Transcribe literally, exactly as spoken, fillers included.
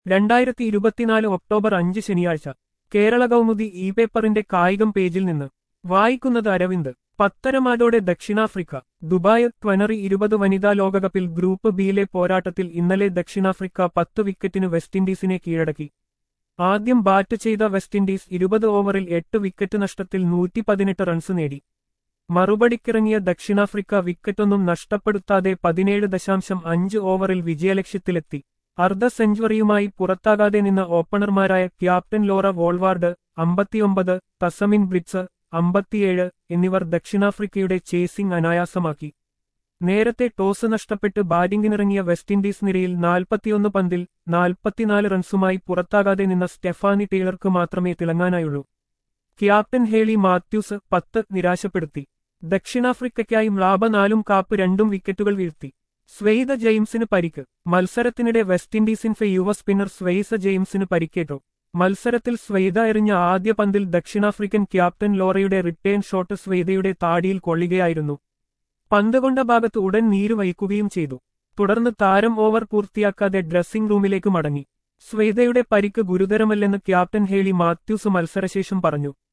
രണ്ടായിരത്തി ഇരുപത്തിനാല് ഒക്ടോബർ അഞ്ച് ശനിയാഴ്ച കേരള കൗമുദി ഇ പേപ്പറിന്റെ കായികം പേജിൽ നിന്ന് വായിക്കുന്നത് അരവിന്ദ്. പത്തരമാറ്റോടെ ദക്ഷിണാഫ്രിക്ക. ദുബായ് ട്വനറി ഇരുപത് വനിതാ ലോകകപ്പിൽ ഗ്രൂപ്പ് ബിയിലെ പോരാട്ടത്തിൽ ഇന്നലെ ദക്ഷിണാഫ്രിക്ക പത്ത് വിക്കറ്റിന് വെസ്റ്റിൻഡീസിനെ കീഴടക്കി. ആദ്യം ബാറ്റ് ചെയ്ത വെസ്റ്റിൻഡീസ് ഇരുപത് ഓവറിൽ എട്ട് വിക്കറ്റ് നഷ്ടത്തിൽ നൂറ്റി പതിനെട്ട് റൺസ് നേടി. മറുപടിക്കിറങ്ങിയ ദക്ഷിണാഫ്രിക്ക വിക്കറ്റൊന്നും നഷ്ടപ്പെടുത്താതെ പതിനേഴ് ദശാംശം അഞ്ച് ഓവറിൽ വിജയലക്ഷ്യത്തിലെത്തി. അർദ്ധ സെഞ്ചുറിയുമായി പുറത്താകാതെ നിന്ന ഓപ്പണർമാരായ ക്യാപ്റ്റൻ ലോറ വോൾവാർഡ് അമ്പത്തിയൊമ്പത്, തസമിൻ ബ്രിറ്റ്സ് അമ്പത്തിയേഴ് എന്നിവർ ദക്ഷിണാഫ്രിക്കയുടെ ചേസിംഗ് അനായാസമാക്കി. നേരത്തെ ടോസ് നഷ്ടപ്പെട്ട് ബാറ്റിംഗിനിറങ്ങിയ വെസ്റ്റിൻഡീസ് നിരയിൽ നാൽപ്പത്തിയൊന്ന് പന്തിൽ നാൽപ്പത്തിനാല് റൺസുമായി പുറത്താകാതെ നിന്ന സ്റ്റെഫാനി ടെയ്ലർക്ക് മാത്രമേ തിളങ്ങാനായുള്ളൂ. ക്യാപ്റ്റൻ ഹേളി മാത്യൂസ് പത്ത് നിരാശപ്പെടുത്തി. ദക്ഷിണാഫ്രിക്കയ്ക്കായി മ്ലാബ നാലും കാപ്പ് രണ്ടും വിക്കറ്റുകൾ വീഴ്ത്തി. സ്വെയ്ത ജെയിംസിന് പരിക്ക്. മത്സരത്തിനിടെ വെസ്റ്റിൻഡീസിന്റെ യുവ സ്പിന്നർ സ്വെയ്സ ജെയിംസിന് പരിക്കേറ്റു. മത്സരത്തിൽ സ്വെയ്ത എറിഞ്ഞ ആദ്യ പന്തിൽ ദക്ഷിണാഫ്രിക്കൻ ക്യാപ്റ്റൻ ലോറയുടെ റിട്ടേൺ ഷോട്ട് സ്വെയ്തയുടെ താടിയിൽ കൊള്ളുകയായിരുന്നു. പന്ത് കൊണ്ട ഭാഗത്ത് ഉടൻ നീര് വയ്ക്കുകയും ചെയ്തു. തുടർന്ന് താരം ഓവർ പൂർത്തിയാക്കാതെ ഡ്രസ്സിംഗ് റൂമിലേക്ക് മടങ്ങി. സ്വെയ്തയുടെ പരിക്ക് ഗുരുതരമല്ലെന്ന് ക്യാപ്റ്റൻ ഹേളി മാത്യൂസ് മത്സരശേഷം പറഞ്ഞു.